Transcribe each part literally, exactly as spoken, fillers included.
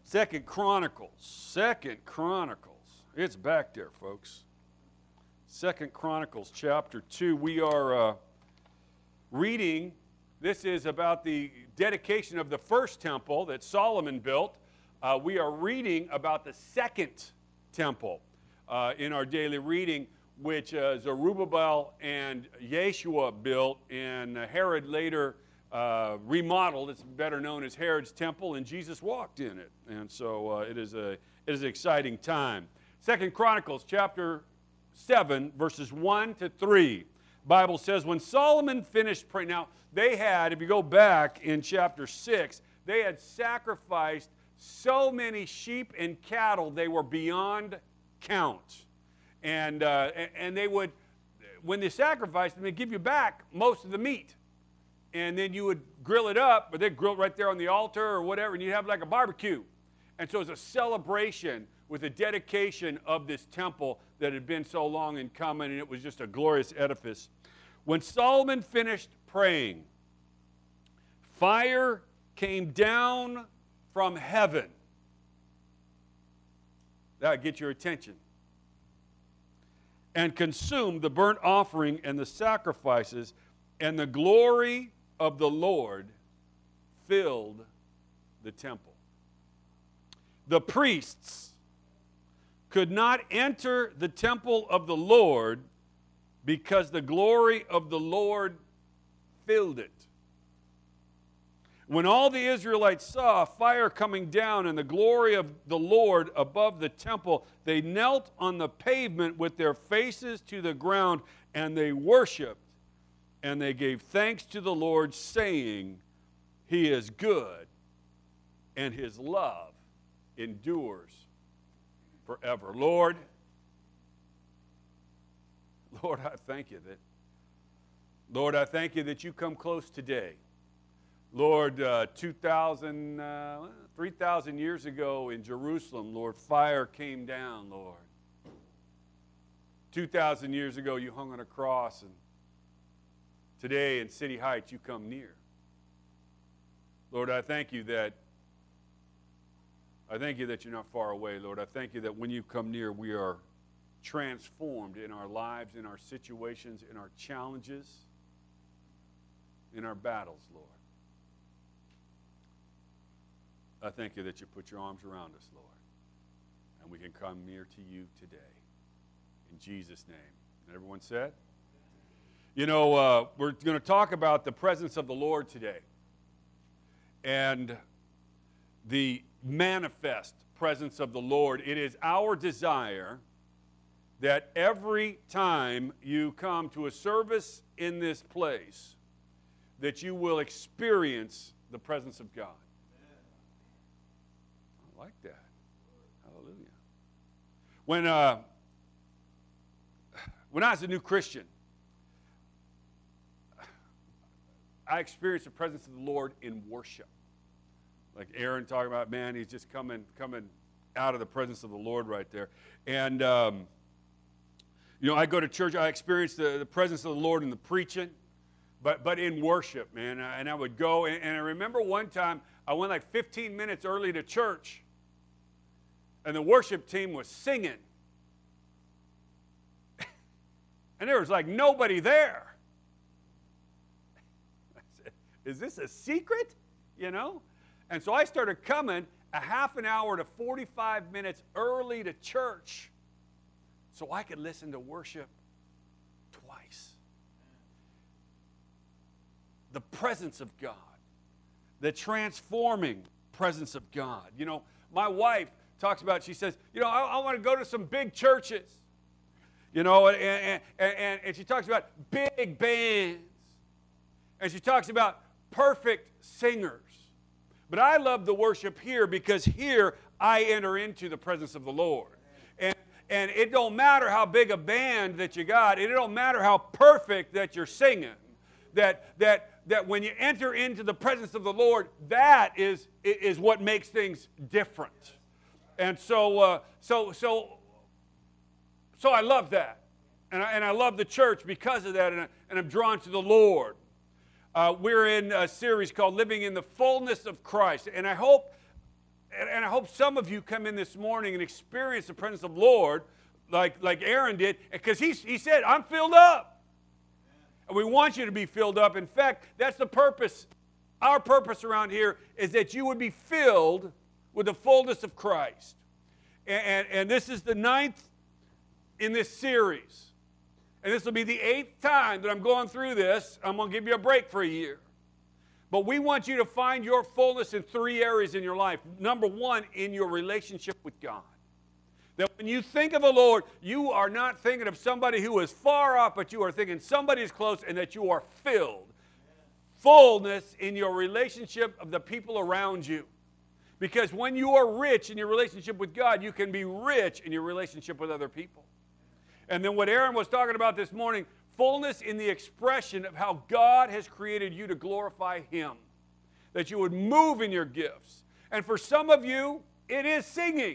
Second Chronicles. Second Chronicles. It's back there, folks. Second Chronicles chapter two. We are uh, reading. This is about the dedication of the first temple that Solomon built. Uh, we are reading about the second temple uh, in our daily reading, which uh, Zerubbabel and Yeshua built, and Herod later uh, remodeled. It's better known as Herod's temple, and Jesus walked in it. And so uh, it is a it is an exciting time. Second Chronicles chapter seven, verses one to three. Bible says, when Solomon finished praying, now they had, if you go back in chapter six, they had sacrificed so many sheep and cattle, they were beyond count. And, uh, and they would, when they sacrificed them, they'd give you back most of the meat. And then you would grill it up, or they'd grill it right there on the altar or whatever, and you'd have like a barbecue. And so it was a celebration with the dedication of this temple that had been so long in coming, and it was just a glorious edifice. When Solomon finished praying, fire came down from heaven. That would get your attention. And consumed the burnt offering and the sacrifices, and the glory of the Lord filled the temple. The priests could not enter the temple of the Lord because the glory of the Lord filled it. When all the Israelites saw fire coming down and the glory of the Lord above the temple, they knelt on the pavement with their faces to the ground, and they worshiped, and they gave thanks to the Lord, saying, He is good, and His love endures forever. Lord, Lord, I thank you that, Lord, I thank you that you come close today. Lord, uh, two thousand, uh, three thousand years ago in Jerusalem, Lord, fire came down, Lord. two thousand years ago, you hung on a cross, and today in City Heights, you come near. Lord, I thank you that, I thank you that you're not far away, Lord. I thank you that when you come near, we are transformed in our lives, in our situations, in our challenges, in our battles, Lord. I thank you that you put your arms around us, Lord, and we can come near to you today. In Jesus' name. And everyone said? You know, uh, we're going to talk about the presence of the Lord today and the manifest presence of the Lord. It is our desire that every time you come to a service in this place, that you will experience the presence of God. I like that. Hallelujah. When, uh, when I was a new Christian, I experienced the presence of the Lord in worship. Like Aaron talking about, man, he's just coming, coming out of the presence of the Lord right there. And, um, you know, I go to church, I experience the, the presence of the Lord in the preaching, but, but in worship, man. And I would go, and, and I remember one time, I went like fifteen minutes early to church, and the worship team was singing. And there was like nobody there. I said, is this a secret? You know? And so I started coming a half an hour to forty-five minutes early to church so I could listen to worship twice. The presence of God, the transforming presence of God. You know, my wife talks about, she says, you know, I, I want to go to some big churches. You know, and, and, and, and she talks about big bands. And she talks about perfect singers. But I love the worship here because here I enter into the presence of the Lord. And, and it don't matter how big a band that you got. It don't matter how perfect that you're singing. That, that, that when you enter into the presence of the Lord, that is, is what makes things different. And so, uh, so, so, so I love that. And I, and I love the church because of that. And, I, and I'm drawn to the Lord. Uh, we're in a series called Living in the Fullness of Christ. And I hope and, and I hope some of you come in this morning and experience the presence of the Lord like, like Aaron did, because he, he said, I'm filled up. And we want you to be filled up. In fact, that's the purpose. Our purpose around here is that you would be filled with the fullness of Christ. And, and, and this is the ninth in this series. And this will be the eighth time that I'm going through this. I'm going to give you a break for a year. But we want you to find your fullness in three areas in your life. Number one, in your relationship with God. That when you think of the Lord, you are not thinking of somebody who is far off, but you are thinking somebody is close and that you are filled. Fullness in your relationship of the people around you. Because when you are rich in your relationship with God, you can be rich in your relationship with other people. And then what Aaron was talking about this morning, fullness in the expression of how God has created you to glorify Him. That you would move in your gifts. And for some of you, it is singing.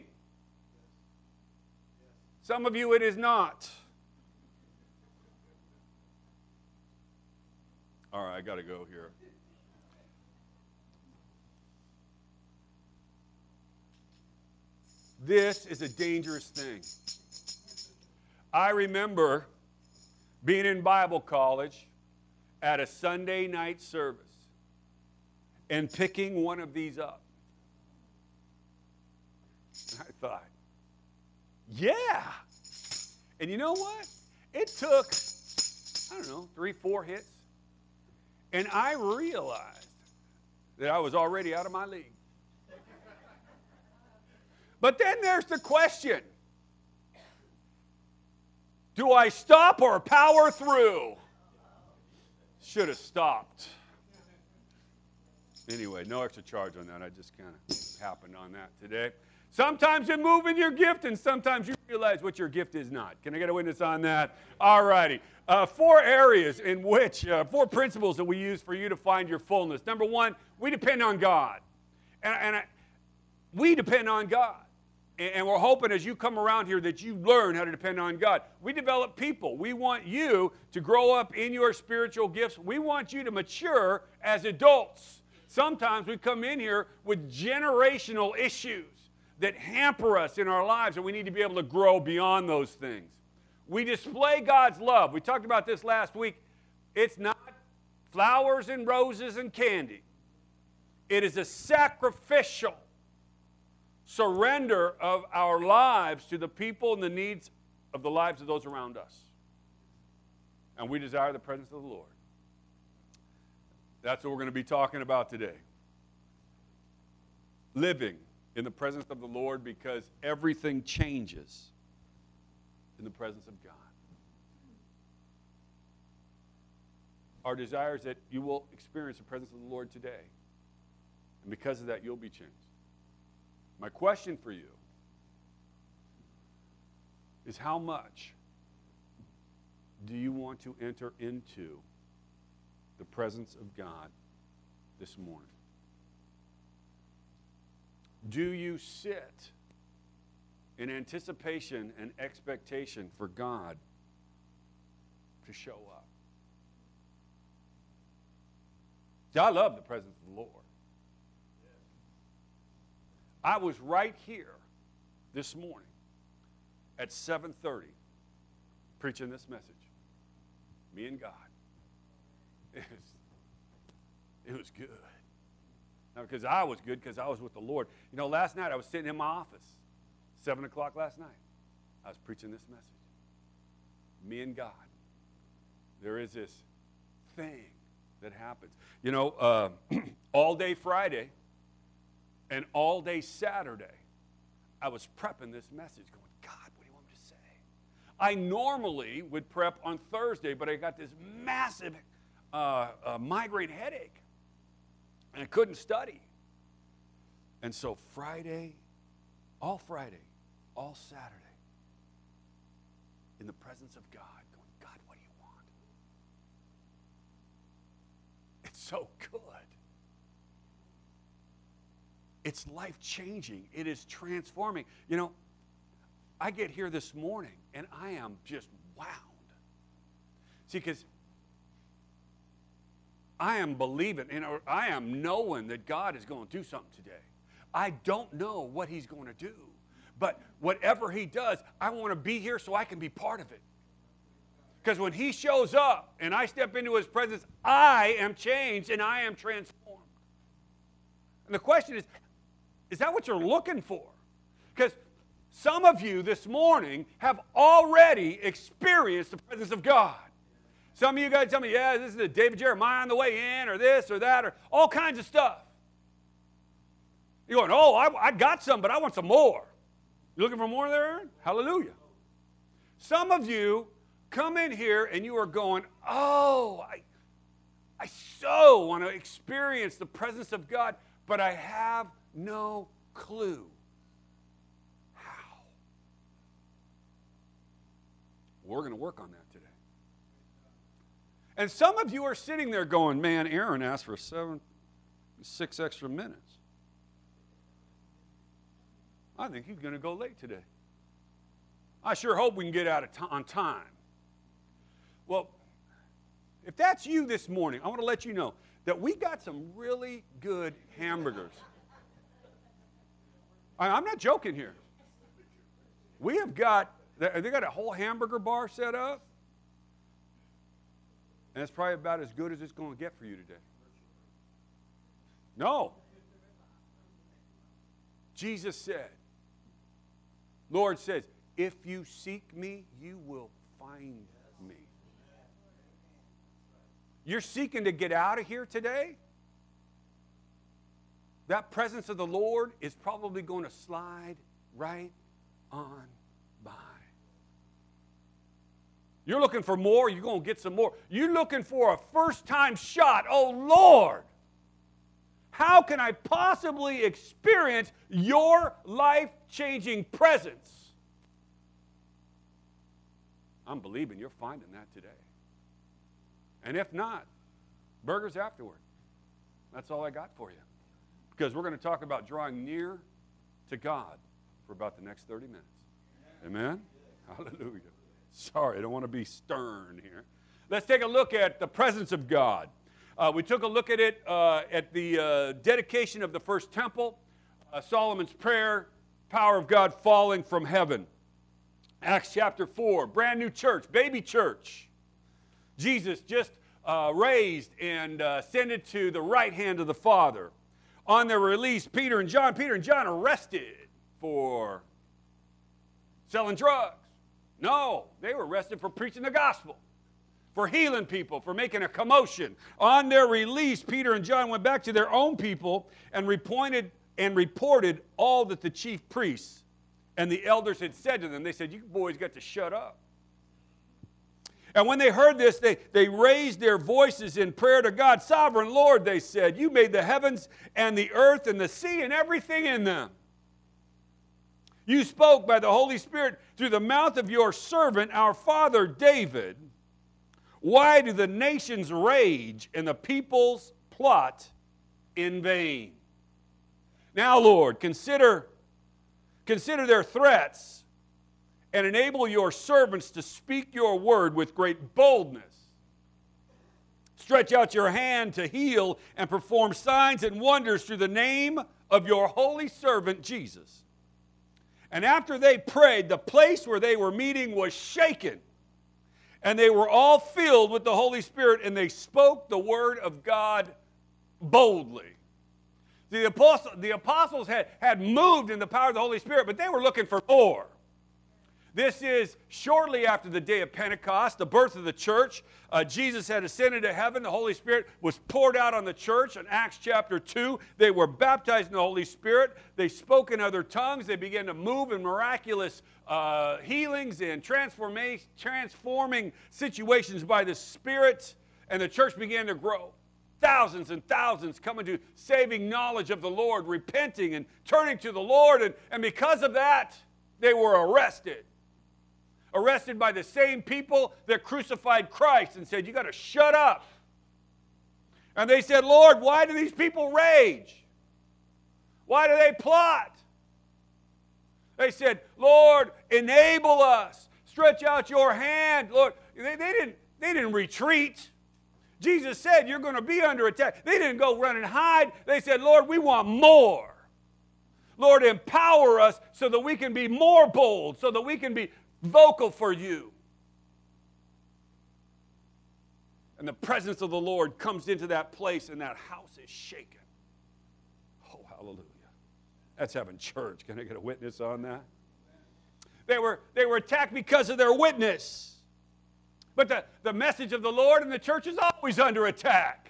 Some of you, it is not. All right, I got to go here. This is a dangerous thing. I remember being in Bible college at a Sunday night service and picking one of these up. And I thought, yeah. And you know what? It took, I don't know, three, four hits. And I realized that I was already out of my league. But then there's the question. Do I stop or power through? Should have stopped. Anyway, no extra charge on that. I just kind of happened on that today. Sometimes you move in your gift, and sometimes you realize what your gift is not. Can I get a witness on that? All righty. Uh, four areas in which, uh, four principles that we use for you to find your fullness. Number one, we depend on God. And, and I, we depend on God. And, and we're hoping as you come around here that you learn how to depend on God. We develop people. We want you to grow up in your spiritual gifts. We want you to mature as adults. Sometimes we come in here with generational issues that hamper us in our lives, and we need to be able to grow beyond those things. We display God's love. We talked about this last week. It's not flowers and roses and candy. It is a sacrificial surrender of our lives to the people and the needs of the lives of those around us. And we desire the presence of the Lord. That's what we're going to be talking about today. Living in the presence of the Lord, because everything changes in the presence of God. Our desire is that you will experience the presence of the Lord today. And because of that, you'll be changed. My question for you is, how much do you want to enter into the presence of God this morning? Do you sit in anticipation and expectation for God to show up? See, I love the presence of the Lord. I was right here this morning at seven thirty preaching this message. Me and God. It was, it was good. Now, because I was good, because I was with the Lord. You know, last night I was sitting in my office, seven o'clock last night. I was preaching this message. Me and God. There is this thing that happens. You know, uh, all day Friday and all day Saturday, I was prepping this message going, God, what do you want me to say? I normally would prep on Thursday, but I got this massive uh, uh, migraine headache. And I couldn't study. And so Friday, all Friday, all Saturday, in the presence of God, going, God, what do you want? It's so good. It's life-changing. It is transforming. You know, I get here this morning, and I am just wound. See, because I am believing, and I am knowing that God is going to do something today. I don't know what he's going to do. But whatever he does, I want to be here so I can be part of it. Because when he shows up and I step into his presence, I am changed and I am transformed. And the question is, is that what you're looking for? Because some of you this morning have already experienced the presence of God. Some of you guys tell me, yeah, this is the David Jeremiah on the way in, or this or that, or all kinds of stuff. You're going, oh, I, I got some, but I want some more. You looking for more there, Aaron? Hallelujah. Some of you come in here and you are going, oh, I, I so want to experience the presence of God, but I have no clue how. We're going to work on that today. And some of you are sitting there going, man, Aaron asked for seven, six extra minutes. I think he's going to go late today. I sure hope we can get out of t- on time. Well, if that's you this morning, I want to let you know that we got some really good hamburgers. I, I'm not joking here. We have got, they got a whole hamburger bar set up, and it's probably about as good as it's going to get for you today. No. Jesus said, Lord says, if you seek me, you will find me. You're seeking to get out of here today? That presence of the Lord is probably going to slide right on by. You're looking for more, you're going to get some more. You're looking for a first-time shot. Oh, Lord, how can I possibly experience your life-changing presence? I'm believing you're finding that today. And if not, burgers afterward. That's all I got for you. Because we're going to talk about drawing near to God for about the next thirty minutes. Amen? Hallelujah. Sorry, I don't want to be stern here. Let's take a look at the presence of God. Uh, we took a look at it uh, at the uh, dedication of the first temple, uh, Solomon's prayer, power of God falling from heaven. Acts chapter four, brand new church, baby church. Jesus just uh, raised and uh, ascended to the right hand of the Father. On their release, Peter and John, Peter and John arrested for selling drugs. No, they were arrested for preaching the gospel, for healing people, for making a commotion. On their release, Peter and John went back to their own people and reported, and reported all that the chief priests and the elders had said to them. They said, you boys got to shut up. And when they heard this, they, they raised their voices in prayer to God. Sovereign Lord, they said, you made the heavens and the earth and the sea and everything in them. You spoke by the Holy Spirit through the mouth of your servant, our father David. Why do the nations rage and the peoples plot in vain? Now, Lord, consider, consider their threats and enable your servants to speak your word with great boldness. Stretch out your hand to heal and perform signs and wonders through the name of your holy servant Jesus. And after they prayed, the place where they were meeting was shaken, and they were all filled with the Holy Spirit, and they spoke the word of God boldly. The apostles, the apostles had, had moved in the power of the Holy Spirit, but they were looking for more. This is shortly after the day of Pentecost, the birth of the church. Uh, Jesus had ascended to heaven. The Holy Spirit was poured out on the church. In Acts chapter two, they were baptized in the Holy Spirit. They spoke in other tongues. They began to move in miraculous uh, healings and transforming situations by the Spirit. And the church began to grow. Thousands and thousands coming to saving knowledge of the Lord, repenting and turning to the Lord. And, and because of that, they were arrested. Arrested by the same people that crucified Christ and said, you got to shut up. And they said, Lord, why do these people rage? Why do they plot? They said, Lord, enable us. Stretch out your hand. Lord, they, they, didn't, they didn't retreat. Jesus said, you're going to be under attack. They didn't go run and hide. They said, Lord, we want more. Lord, empower us so that we can be more bold, so that we can be vocal for you. And the presence of the Lord comes into that place and that house is shaken. Oh, hallelujah. That's having church. Can I get a witness on that? They were, they were attacked because of their witness. But the, the message of the Lord in the church is always under attack.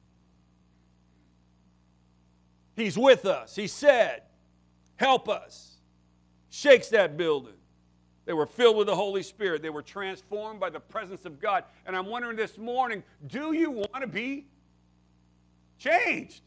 He's with us. He said, help us. Shakes that building. They were filled with the Holy Spirit. They were transformed by the presence of God. And I'm wondering this morning, do you want to be changed?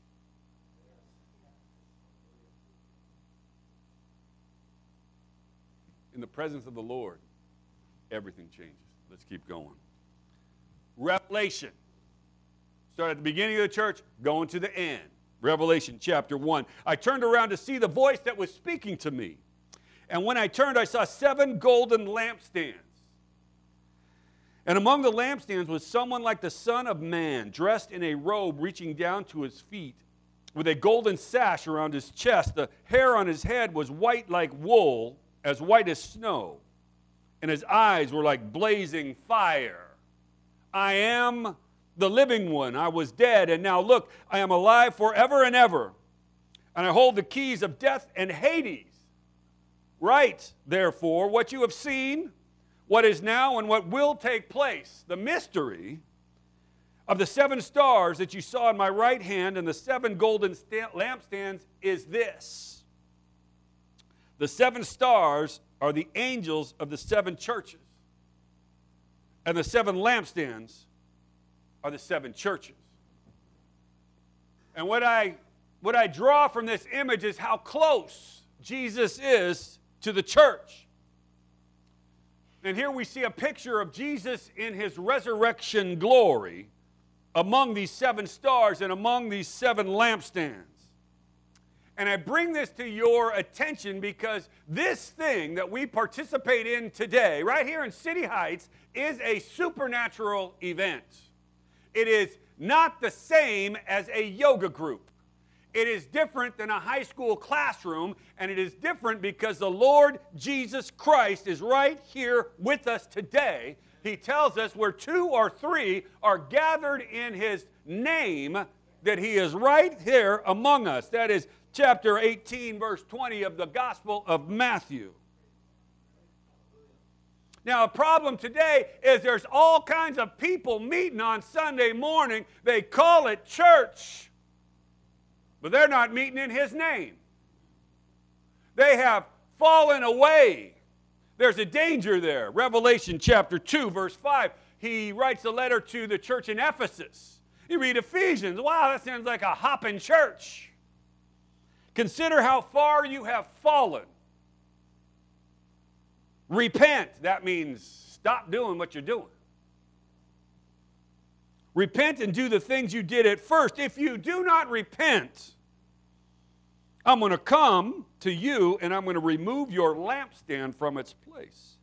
In the presence of the Lord, everything changes. Let's keep going. Revelation. Start at the beginning of the church, going to the end. Revelation chapter one. I turned around to see the voice that was speaking to me. And when I turned, I saw seven golden lampstands. And among the lampstands was someone like the Son of Man, dressed in a robe reaching down to his feet, with a golden sash around his chest. The hair on his head was white like wool, as white as snow, and his eyes were like blazing fire. I am the living one. I was dead, and now look, I am alive forever and ever, and I hold the keys of death and Hades. Write, therefore, what you have seen, what is now, and what will take place. The mystery of the seven stars that you saw in my right hand and the seven golden sta- lampstands is this. The seven stars are the angels of the seven churches, and the seven lampstands are the seven churches. And what I, what I draw from this image is how close Jesus is to the church. And here we see a picture of Jesus in his resurrection glory among these seven stars and among these seven lampstands. And I bring this to your attention because this thing that we participate in today, right here in City Heights, is a supernatural event. It is not the same as a yoga group. It is different than a high school classroom, and it is different because the Lord Jesus Christ is right here with us today. He tells us where two or three are gathered in his name, that he is right here among us. That is chapter eighteen, verse twenty of the Gospel of Matthew. Now, a problem today is there's all kinds of people meeting on Sunday morning. They call it church, but they're not meeting in his name. They have fallen away. There's a danger there. Revelation chapter two, verse five. He writes a letter to the church in Ephesus. You read Ephesians. Wow, that sounds like a hopping church. Consider how far you have fallen. Repent. That means stop doing what you're doing. Repent and do the things you did at first. If you do not repent, I'm going to come to you and I'm going to remove your lampstand from its place.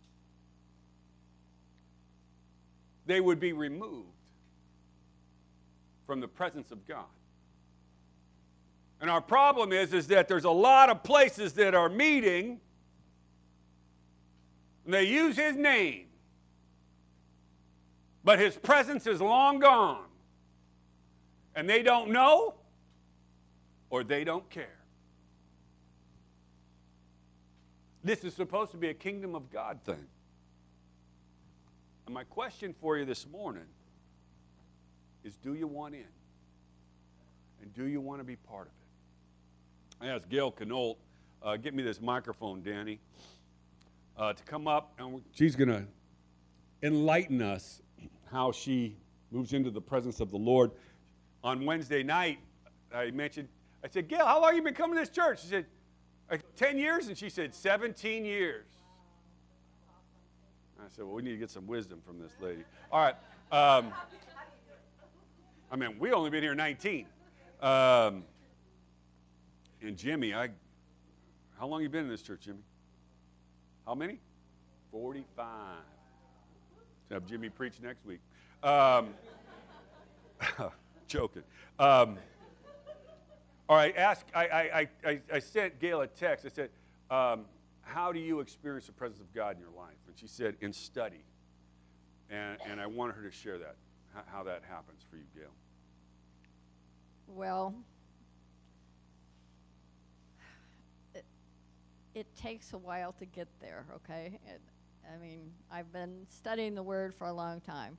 They would be removed from the presence of God. And our problem is, is that there's a lot of places that are meeting, and they use his name, but his presence is long gone. And they don't know, or they don't care. This is supposed to be a kingdom of God thing. And my question for you this morning is, do you want in? And do you want to be part of it? I asked Gail Canolt, uh, get me this microphone, Danny, uh, to come up, and she's going to enlighten us how she moves into the presence of the Lord. On Wednesday night, I mentioned, I said, Gail, how long have you been coming to this church? She said, ten years? And she said, seventeen years. I said, well, we need to get some wisdom from this lady. All right. Um, I mean, we only been here nineteen. Um, and Jimmy, I, how long have you been in this church, Jimmy? How many? forty-five. So have Jimmy preach next week. Um, joking. Um, All right, ask, I, I, I, I sent Gail a text. I said, um, how do you experience the presence of God in your life? And she said, in study. And, and I wanted her to share that, how, how that happens for you, Gail. Well, it, it takes a while to get there, okay? It, I mean, I've been studying the Word for a long time.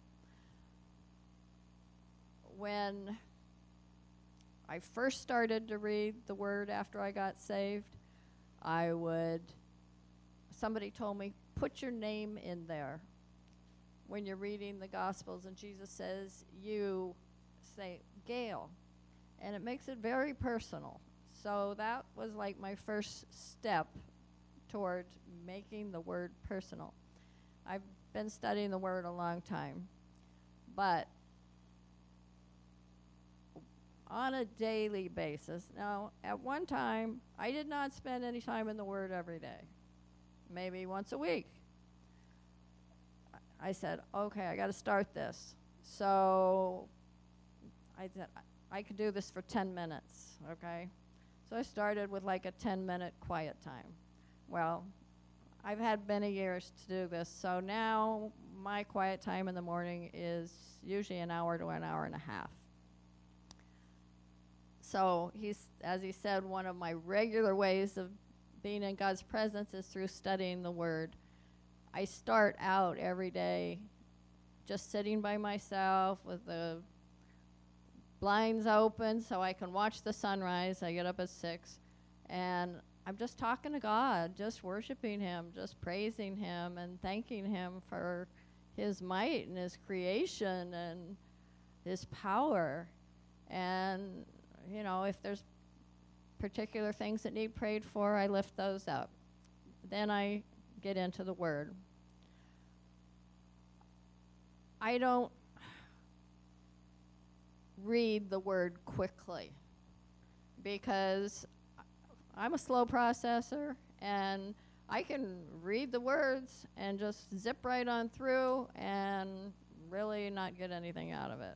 When I first started to read the Word after I got saved, I would, somebody told me, put your name in there. When you're reading the Gospels and Jesus says, you say, Gail. And it makes it very personal. So that was like my first step toward making the Word personal. I've been studying the Word a long time. But on a daily basis, now at one time, I did not spend any time in the Word every day. Maybe once a week. I said, okay, I got to start this. So I said, I could do this for ten minutes, okay? So I started with like a ten minute quiet time. Well, I've had many years to do this, so now my quiet time in the morning is usually an hour to an hour and a half. So he's, as he said, one of my regular ways of being in God's presence is through studying the Word. I start out every day just sitting by myself with the blinds open so I can watch the sunrise. I get up at six, and I'm just talking to God, just worshiping Him, just praising Him and thanking Him for His might and His creation and His power. And, you know, if there's particular things that need prayed for, I lift those up. Then I get into the Word. I don't read the Word quickly because I'm a slow processor, and I can read the words and just zip right on through and really not get anything out of it.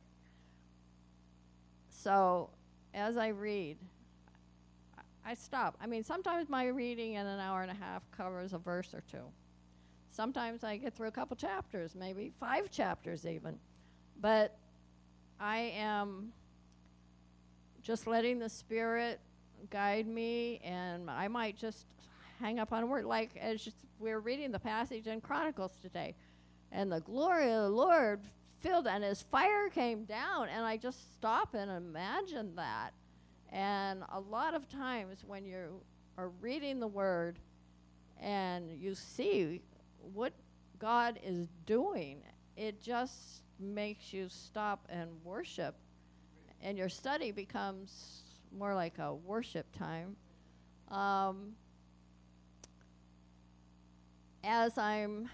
So as I read, I stop. I mean, sometimes my reading in an hour and a half covers a verse or two. Sometimes I get through a couple chapters, maybe five chapters even. But I am just letting the Spirit guide me, and I might just hang up on a word. Like as just, we're reading the passage in Chronicles today, and the glory of the Lord filled, and His fire came down, and I just stop and imagine that. And a lot of times when you are reading the Word and you see what God is doing, it just makes you stop and worship. And your study becomes more like a worship time. Um, as I'm,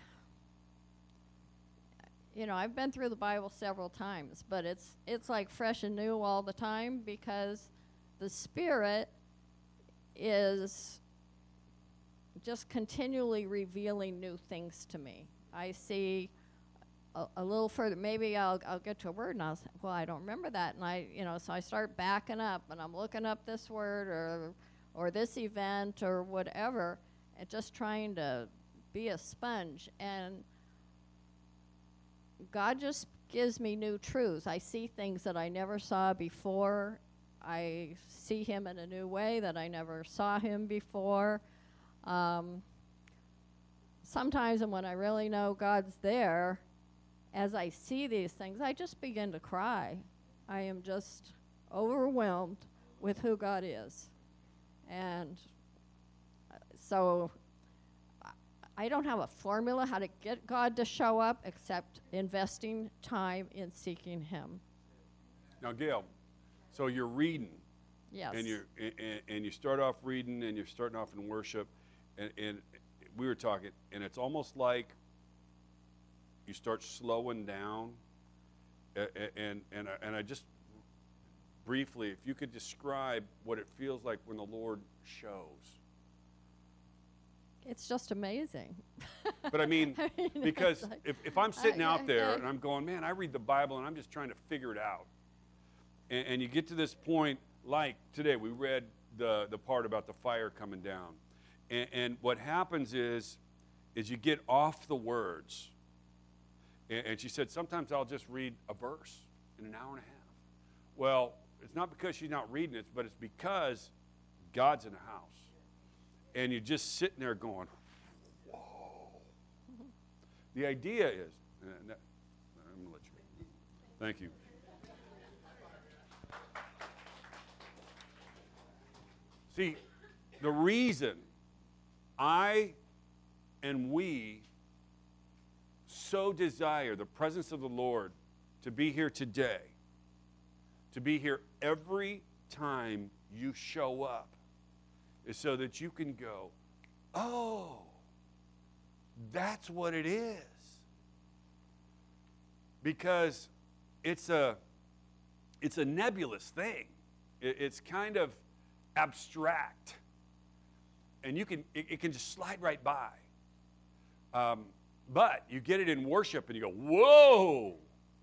you know, I've been through the Bible several times, but it's it's like fresh and new all the time because the Spirit is just continually revealing new things to me. I see a, a little further, maybe I'll, I'll get to a word and I'll say, well, I don't remember that. And I, you know, so I start backing up and I'm looking up this word or, or this event or whatever, and just trying to be a sponge. And God just gives me new truths. I see things that I never saw before. I see Him in a new way that I never saw Him before. Um, sometimes, and when I really know God's there, as I see these things, I just begin to cry. I am just overwhelmed with who God is. And uh, so I don't have a formula how to get God to show up except investing time in seeking Him. Now, Gail, so you're reading. Yes. And you and, and you start off reading, and you're starting off in worship, and, and we were talking, and it's almost like you start slowing down, and and and I, and I just briefly, if you could describe what it feels like when the Lord shows. It's just amazing. But I mean, I mean because like, if, if I'm sitting uh, out there uh, and I'm going, man, I read the Bible and I'm just trying to figure it out. And, and you get to this point like today, we read the, the part about the fire coming down. And, and what happens is, is you get off the words. And, and she said, sometimes I'll just read a verse in an hour and a half. Well, it's not because she's not reading it, but it's because God's in the house. And you're just sitting there going, whoa. The idea is, uh, no, I'm going to let you go. Thank you. See, the reason I and we so desire the presence of the Lord to be here today, to be here every time you show up, is so that you can go, oh, that's what it is. Because it's a, it's a nebulous thing. It, it's kind of abstract. And you can, it, it can just slide right by. Um, but you get it in worship and you go, whoa.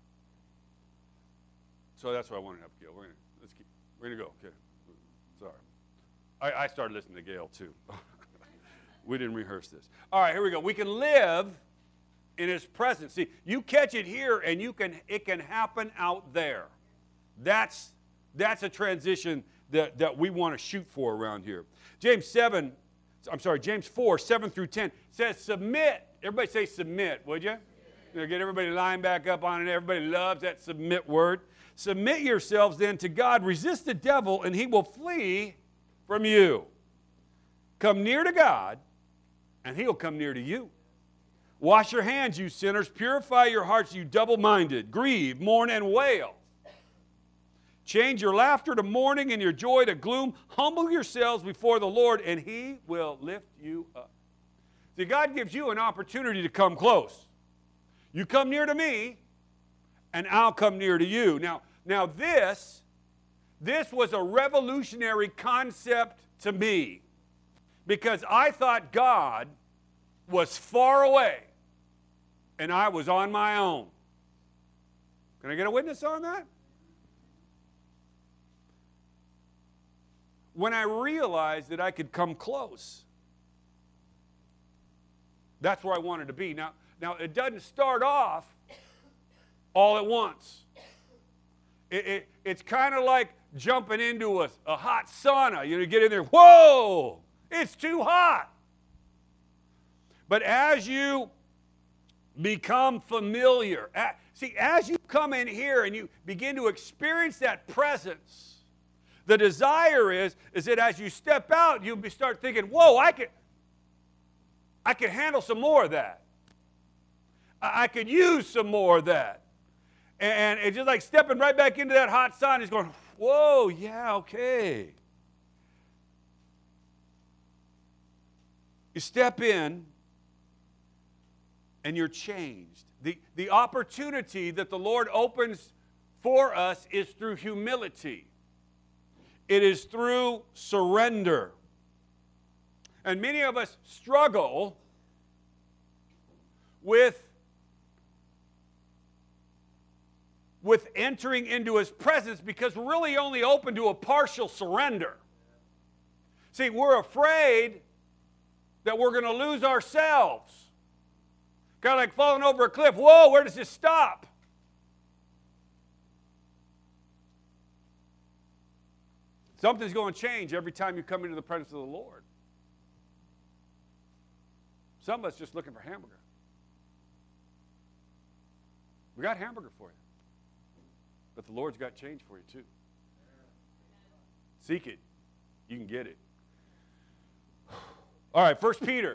So that's what I wanted to have, Gail. We're gonna, let's keep, we're gonna go, okay. Sorry. I, I started listening to Gail too. We didn't rehearse this. All right, here we go. We can live in his presence. See, you catch it here and you can, it can happen out there. That's, that's a transition that, that we want to shoot for around here. James seven, I'm sorry, James four, seven through ten says submit. Everybody say submit, would you? You know, get everybody lined back up on it. Everybody loves that submit word. Submit yourselves then to God. Resist the devil and he will flee from you. Come near to God and he'll come near to you. Wash your hands, you sinners. Purify your hearts, you double-minded. Grieve, mourn, and wail. Change your laughter to mourning and your joy to gloom. Humble yourselves before the Lord, and he will lift you up. See, God gives you an opportunity to come close. You come near to me, and I'll come near to you. Now, now this, this was a revolutionary concept to me because I thought God was far away and I was on my own. Can I get a witness on that? When I realized that I could come close, that's where I wanted to be. Now, now it doesn't start off all at once. It, it, it's kind of like jumping into a, a hot sauna. You know, you get in there, whoa, it's too hot. But as you become familiar, see, as you come in here and you begin to experience that presence, the desire is, is that as you step out, you start thinking, whoa, I could, I could handle some more of that. I, I could use some more of that. And, and it's just like stepping right back into that hot sun. He's going, whoa, yeah, okay. You step in and you're changed. The, the opportunity that the Lord opens for us is through humility. It is through surrender. And many of us struggle with, with entering into his presence because we're really only open to a partial surrender. See, we're afraid that we're going to lose ourselves. Kind of like falling over a cliff. Whoa, where does this stop? Something's going to change every time you come into the presence of the Lord. Some of us just looking for hamburger. We got hamburger for you. But the Lord's got change for you too. Seek it. You can get it. All right, First Peter.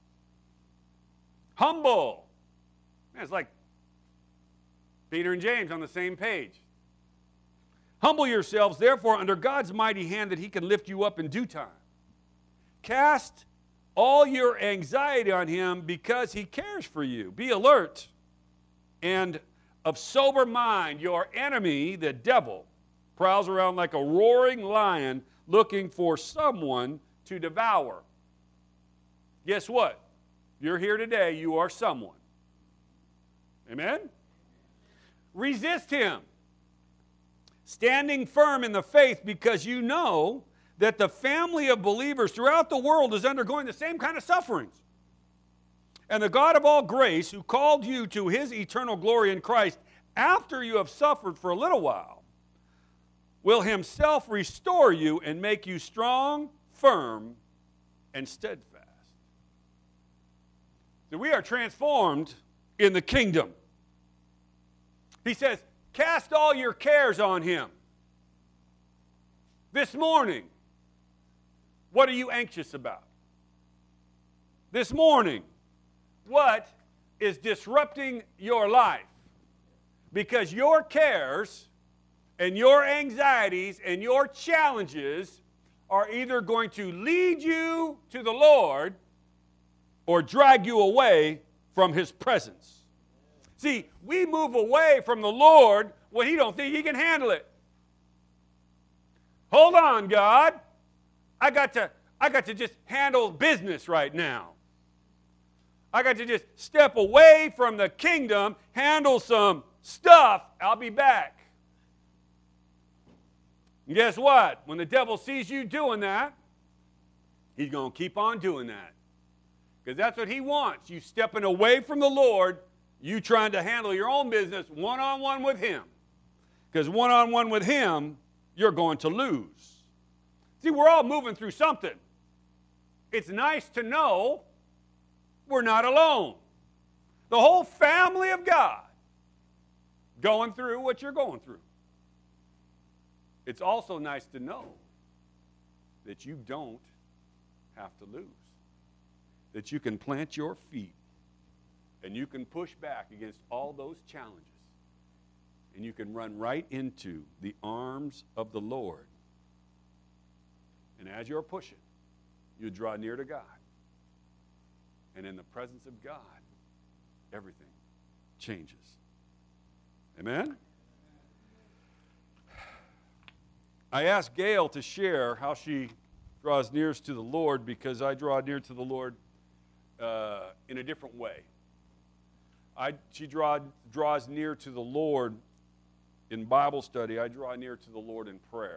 Humble. It's like Peter and James on the same page. Humble yourselves, therefore, under God's mighty hand that he can lift you up in due time. Cast all your anxiety on him because he cares for you. Be alert and of sober mind. Your enemy, the devil, prowls around like a roaring lion looking for someone to devour. Guess what? You're here today, you are someone. Amen? Resist him. standing firm in the faith because you know that the family of believers throughout the world is undergoing the same kind of sufferings. And the God of all grace, who called you to his eternal glory in Christ, after you have suffered for a little while, will himself restore you and make you strong, firm, and steadfast. So we are transformed in the kingdom. He says, cast all your cares on him. This morning, what are you anxious about? This morning, what is disrupting your life? Because your cares and your anxieties and your challenges are either going to lead you to the Lord or drag you away from his presence. See, we move away from the Lord when he don't think he can handle it. Hold on, God. I got to, I got to just handle business right now. I got to just step away from the kingdom, handle some stuff. I'll be back. And guess what? When the devil sees you doing that, he's going to keep on doing that. Because that's what he wants. You stepping away from the Lord, you trying to handle your own business one-on-one with him. Because one-on-one with him, you're going to lose. See, we're all moving through something. It's nice to know we're not alone. The whole family of God going through what you're going through. It's also nice to know that you don't have to lose. That you can plant your feet and you can push back against all those challenges. And you can run right into the arms of the Lord. And as you're pushing, you draw near to God. And in the presence of God, everything changes. Amen? I asked Gail to share how she draws nearest to the Lord because I draw near to the Lord uh, in a different way. I, she draw, draws near to the Lord in Bible study. I draw near to the Lord in prayer.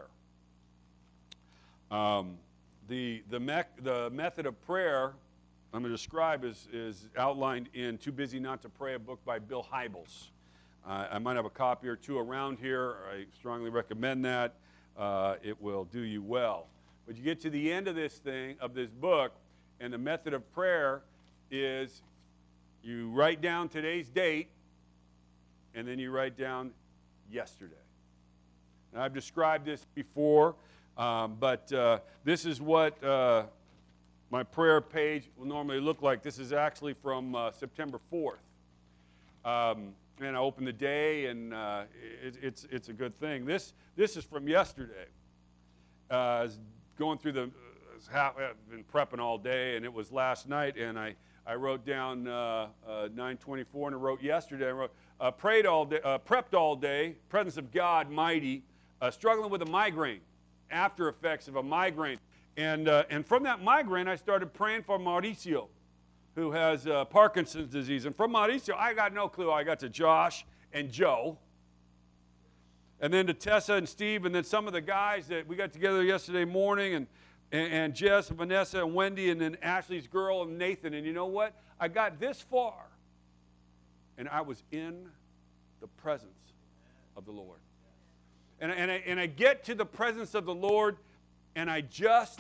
Um, the, the, mec, the method of prayer I'm going to describe is, is outlined in Too Busy Not to Pray, a book by Bill Hybels. Uh, I might have a copy or two around here. I strongly recommend that. Uh, it will do you well. But you get to the end of this thing, of this book, and the method of prayer is you write down today's date, and then you write down yesterday. And I've described this before, um, but uh, this is what uh, my prayer page will normally look like. This is actually from uh, September fourth. Um, and I open the day, and uh, it, it's, it's a good thing. This, this is from yesterday. Uh, I was going through the, uh, I've been prepping all day, and it was last night, and I, I wrote down uh, uh, nine twenty-four, and I wrote yesterday, I wrote, uh, prayed all day, uh, prepped all day, presence of God mighty, uh, struggling with a migraine, after effects of a migraine. And, uh, and from that migraine, I started praying for Mauricio, who has uh, Parkinson's disease. And from Mauricio, I got no clue. I got to Josh and Joe, and then to Tessa and Steve, and then some of the guys that we got together yesterday morning, and, and, and Jess, and Vanessa, and Wendy, and then Ashley's girl, and Nathan. And you know what? I got this far, and I was in the presence of the Lord. And, and, I, and I get to the presence of the Lord, and I just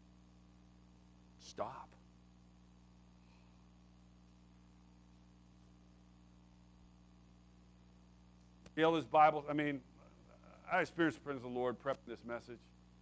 stop. Feel this Bible. I mean, I experienced the presence of the Lord prepping this message.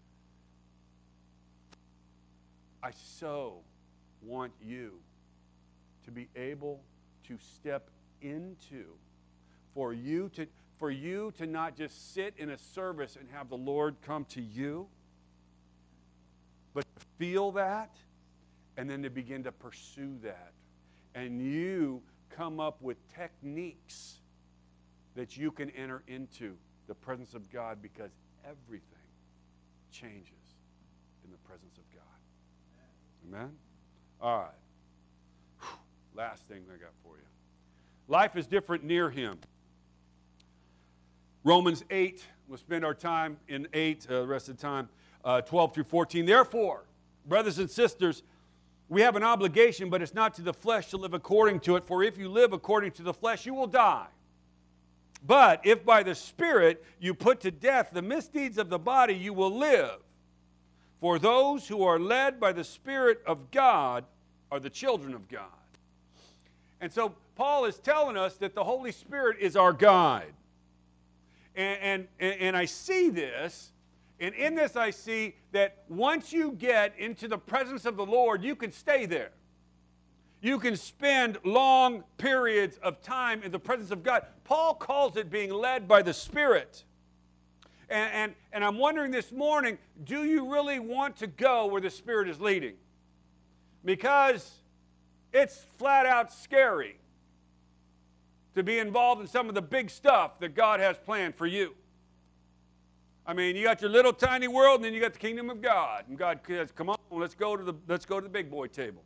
I so want you to be able to step into, for you to, for you to not just sit in a service and have the Lord come to you, but to feel that and then to begin to pursue that. And you come up with techniques that you can enter into the presence of God, because everything changes in the presence of God. Amen? All right. Whew. Last thing I got for you. Life is different near him. Romans eight, We'll spend our time in eight, uh, the rest of the time, uh, twelve through fourteen. Therefore, brothers and sisters, we have an obligation, but it's not to the flesh to live according to it. For if you live according to the flesh, you will die. But if by the Spirit you put to death the misdeeds of the body, you will live. For those who are led by the Spirit of God are the children of God. And so Paul is telling us that the Holy Spirit is our guide. And, and, and I see this, and in this I see that once you get into the presence of the Lord, you can stay there. You can spend long periods of time in the presence of God. Paul calls it being led by the Spirit. And, and, and I'm wondering this morning, do you really want to go where the Spirit is leading? Because it's flat out scary to be involved in some of the big stuff that God has planned for you. I mean, you got your little tiny world, and then you got the kingdom of God. And God says, come on, let's go to the, let's go to the big boy table.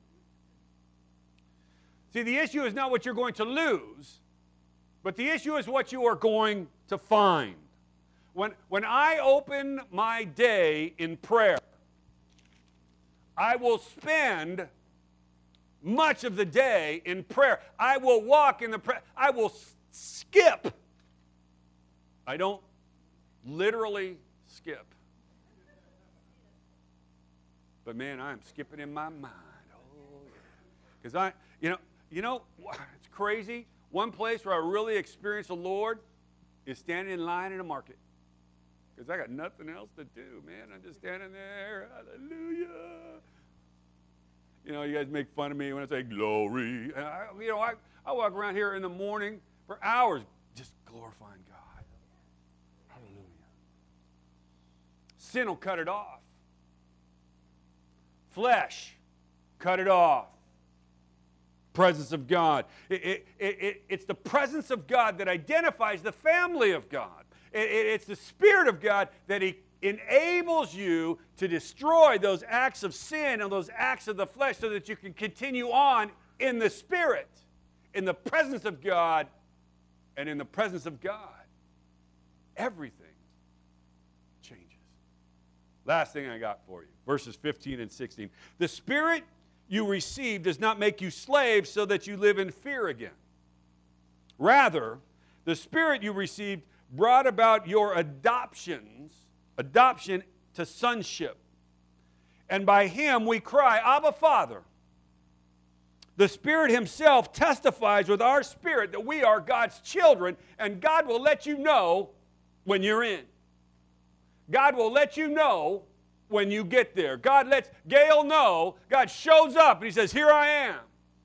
See, the issue is not what you're going to lose, but the issue is what you are going to find. When, when I open my day in prayer, I will spend much of the day in prayer. I will walk in the prayer. I will s- skip. I don't literally skip. But man, I'm skipping in my mind. Oh, yeah. Because I, you know, you know, it's crazy. One place where I really experience the Lord is standing in line in a market. Because I got nothing else to do, man. I'm just standing there. Hallelujah. You know, you guys make fun of me when I say glory. And I, you know, I, I walk around here in the morning for hours just glorifying God. Hallelujah. Sin will cut it off. Flesh, cut it off. Presence of God. It, it, it, it, it's the presence of God that identifies the family of God. It, it, it's the Spirit of God that He enables you to destroy those acts of sin and those acts of the flesh so that you can continue on in the Spirit, in the presence of God, and in the presence of God. Everything changes. Last thing I got for you, verses fifteen and sixteen. The Spirit you receive does not make you slaves so that you live in fear again. Rather, the Spirit you received brought about your adoptions, adoption to sonship. And by Him we cry, Abba, Father. The Spirit Himself testifies with our spirit that we are God's children, and God will let you know when you're in. God will let you know when you get there. God lets Gail know. God shows up and He says, here I am.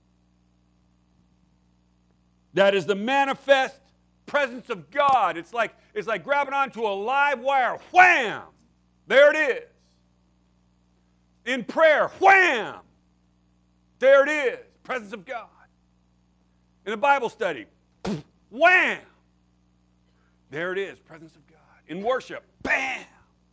That is the manifest presence of God. It's like, it's like grabbing onto a live wire. Wham! There it is. In prayer, wham! There it is. Presence of God. In the Bible study, wham! There it is. Presence of God. In worship, bam!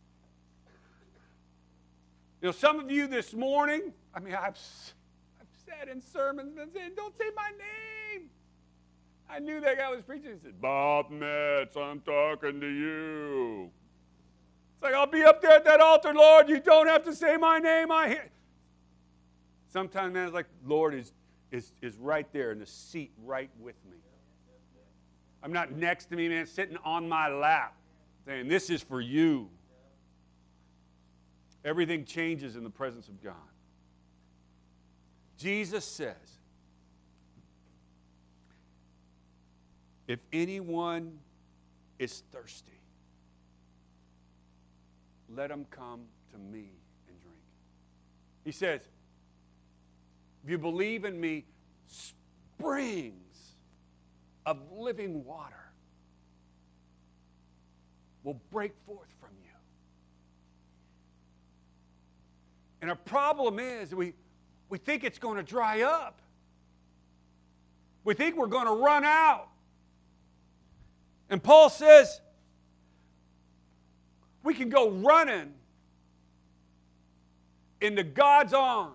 You know, some of you this morning, I mean, I've, I've said in sermons, and said, don't say my name. I knew that guy was preaching. He said, Bob Metz, I'm talking to you. It's like, I'll be up there at that altar, Lord. You don't have to say my name. I hear. Sometimes, man, it's like, Lord is, is, is right there in the seat right with me. I'm not next to me, man, sitting on my lap saying, this is for you. Everything changes in the presence of God. Jesus says, if anyone is thirsty, let him come to me and drink. He says, if you believe in me, springs of living water will break forth from you. And our problem is we, we think it's going to dry up. We think we're going to run out. And Paul says we can go running into God's arms.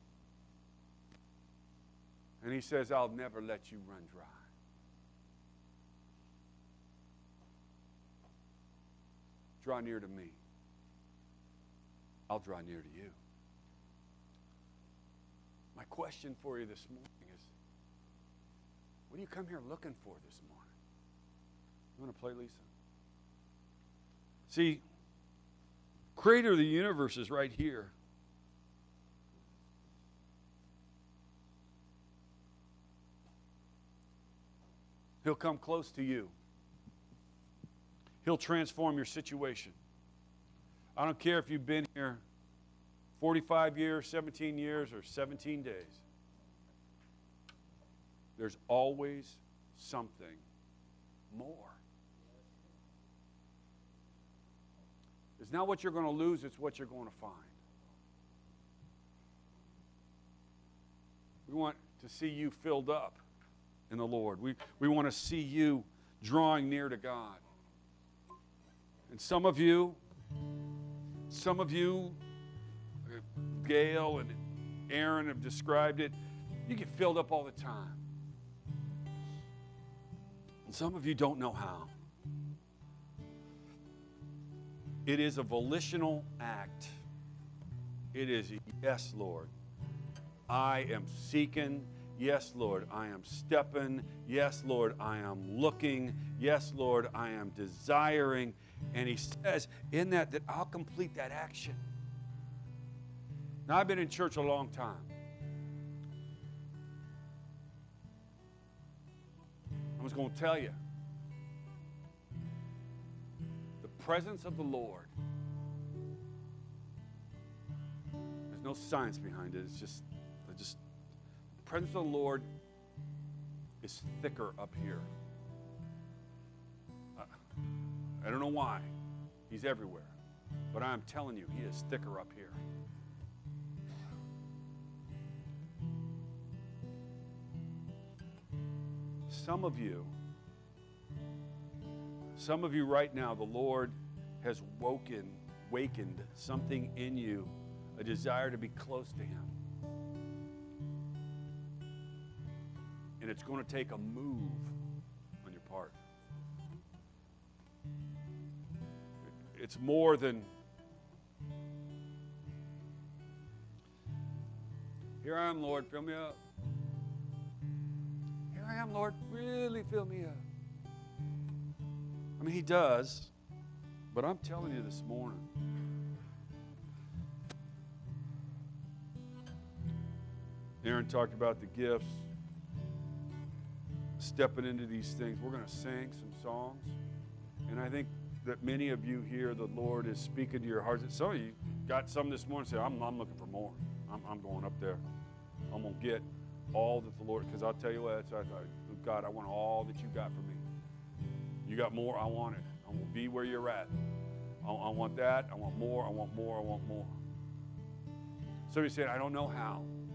And He says, I'll never let you run dry. Draw near to me. I'll draw near to you. My question for you this morning is, what do you come here looking for this morning? You want to play, Lisa? See, creator of the universe is right here. He'll come close to you. He'll transform your situation. I don't care if you've been here forty-five years, seventeen years, or seventeen days. There's always something more. It's not what you're going to lose, it's what you're going to find. We want to see you filled up in the Lord. We, we want to see you drawing near to God. And some of you, some of you, Gail and Aaron have described it, you get filled up all the time. And some of you don't know how. It is a volitional act. It is, yes, Lord, I am seeking. Yes, Lord, I am stepping. Yes, Lord, I am looking. Yes, Lord, I am desiring. And he says in that that I'll complete that action. Now, I've been in church a long time. I was going to tell you, the presence of the Lord, there's no science behind it. It's just, just the presence of the Lord is thicker up here. Uh, I don't know why. He's everywhere. But I'm telling you, he is thicker up here. Some of you, some of you right now, the Lord has woken, wakened something in you, a desire to be close to him. And it's going to take a move on your part. It's more than, here I am, Lord, fill me up. Here I am, Lord, really fill me up. I mean, he does, but I'm telling you this morning, Aaron talked about the gifts, stepping into these things. We're going to sing some songs, and I think that many of you here, the Lord is speaking to your hearts. Some of you got some this morning and said, I'm, I'm looking for more. I'm, I'm going up there. I'm going to get all that the Lord, because I'll tell you what, I thought, God, I want all that you got for me. You got more, I want it. I want to be where you're at. I, I want that, I want more, I want more, I want more. Somebody said, I don't know how.